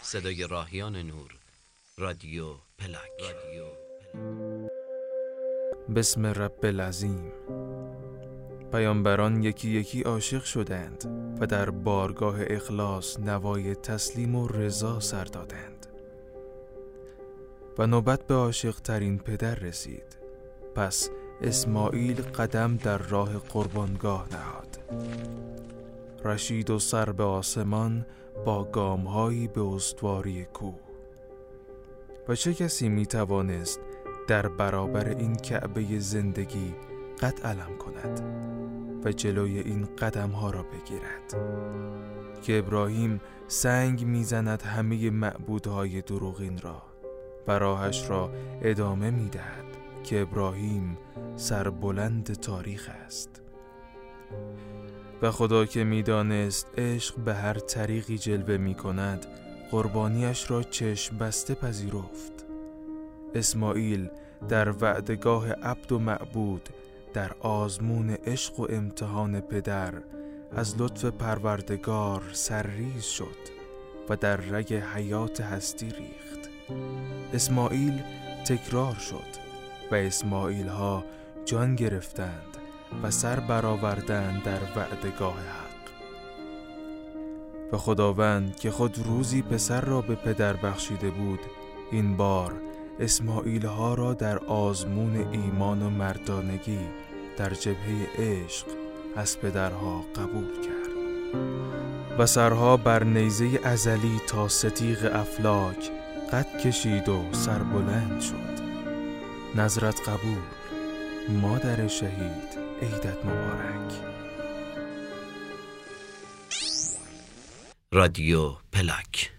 صدای راهیان نور، رادیو پلاک. بسم رب العظیم. پیامبران یکی یکی عاشق شدند و در بارگاه اخلاص نوای تسلیم و رضا سر دادند و نوبت به عاشق ترین پدر رسید. پس اسماعیل قدم در راه قربانگاه نهاد. رشید و سر به آسمان با گام‌هایی به استواری کوه. و چه کسی می توانست در برابر این کعبه زندگی قد علم کند و جلوی این قدم‌ها را بگیرد که ابراهیم سنگ می‌زند همه معبودهای دروغین را و راهش را ادامه می‌دهد که ابراهیم سربلند تاریخ است. و خدا که می‌دانست عشق به هر طریقی جلوه می‌کند، قربانیش را چشم بسته پذیرفت. اسماعیل در وعدگاه عبد و معبود، در آزمون عشق و امتحان پدر، از لطف پروردگار سرریز شد و در رگ حیات هستی ریخت. اسماعیل تکرار شد و اسماعیل ها جان گرفتند و سر برآوردند در وعدگاه حق. و خداوند که خود روزی پسر را به پدر بخشیده بود، این بار اسماعیل ها را در آزمون ایمان و مردانگی در جبهه عشق از پدرها قبول کرد و سرها بر نیزه ازلی تا ستیغ افلاک قد کشید و سربلند شد. نظرت قبول، مادر شهید، عیدت مبارک. رادیو پلاک.